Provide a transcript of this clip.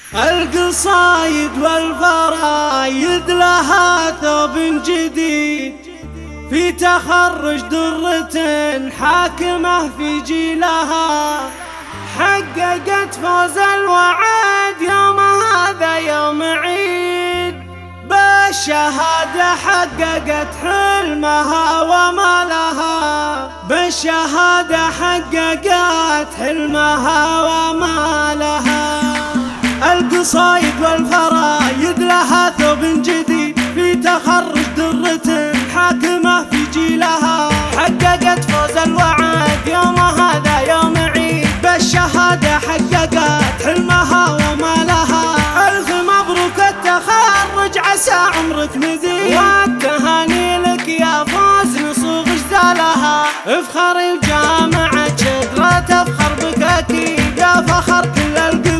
القصايد والفرايد لها ثوب جديد في تخرج درة حاكمة في جيلها، حققت فوز الوعد يوم هذا يوم عيد، بالشهادة حققت حلمها وما لها، بالشهادة حققت حلمها وما لها. القصايد والفرايد لها ثوب جديد في تخرج درة حاكمة في جيلها، حققت فوز الوعد يوم هذا يوم عيد، بالشهادة حققت حلمها وما لها. ألف مبروك التخرج عسى عمرك مديد، والتهاني لك يا فوز نصوغ جزالها، افخر الجامعة شقرة تفخر بك أكيد، يا فخر كل القلوب